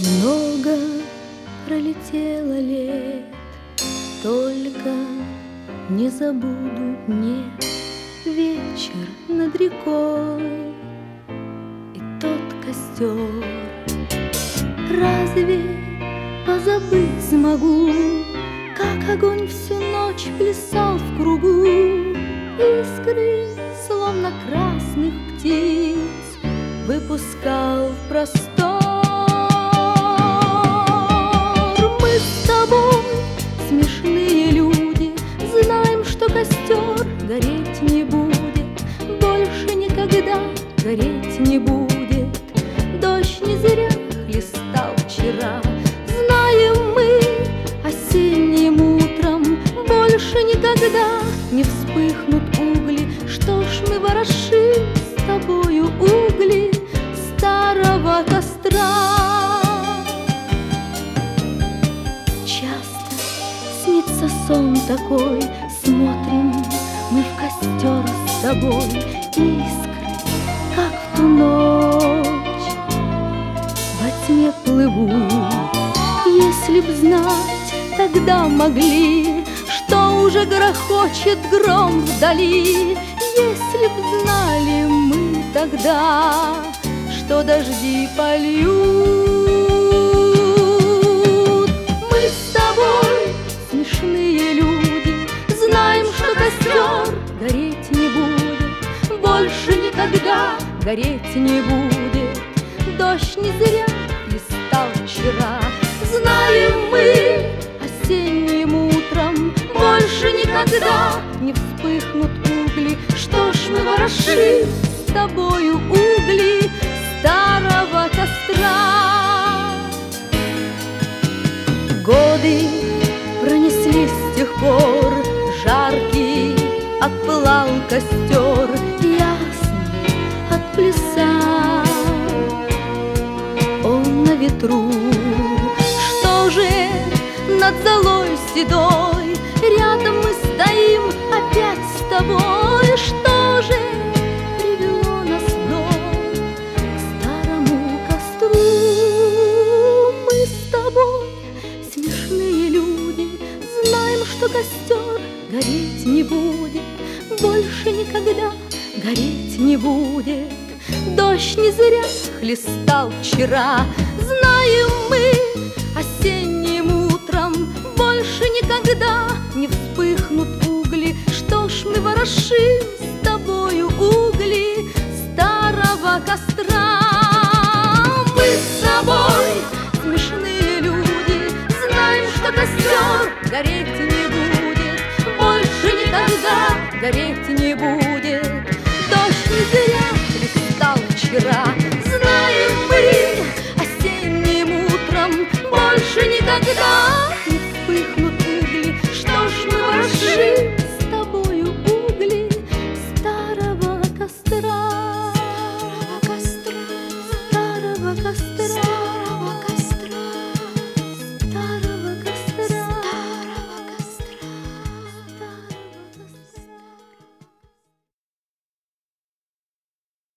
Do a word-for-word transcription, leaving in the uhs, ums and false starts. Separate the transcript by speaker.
Speaker 1: Много пролетело лет, только не забуду, нет, вечер над рекой и тот костер. Разве позабыть смогу, как огонь всю ночь плясал в кругу? Искры, словно красных птиц, выпускал в простор. Мы с тобой, смешные люди, знаем, что костер гореть не будет, больше никогда гореть не будет. Дождь не зря хлестал вчера, знаем мы, осенним утром больше никогда не вспыхнут угли. Что ж мы ворошим с тобою угли старого костра? Часто снится сон такой, смотрим мы в костер с тобой, искры, как в ту ночь, во тьме плывут. Если б знать тогда могли, что уже грохочет гром вдали, если б знали мы тогда, что дожди польют. Мы с тобой, смешные люди, знаем, что костер гореть не будет, больше никогда гореть не будет. Дождь не зря листал вчера, знаем мы, осенним утром больше никогда не вспыхнут угли. Что ж мы ворошим с тобою угли старого костра? Годы пронеслись с тех пор, жаркий отпылал костер, ясный отплясал он на ветру. Что же над золой седой рядом мы стоим опять с тобой? Что же привело нас вновь к старому костру? Мы с тобой, смешные люди, знаем, что костер гореть не будет, больше никогда гореть не будет. Дождь не зря хлестал вчера, знаем мы, осенним утром больше никогда не вспыхнут угли. Что ж мы ворошим с тобою угли старого костра? Мы с тобой, смешные люди, знаем, что костер гореть не будет, больше никогда гореть не будет.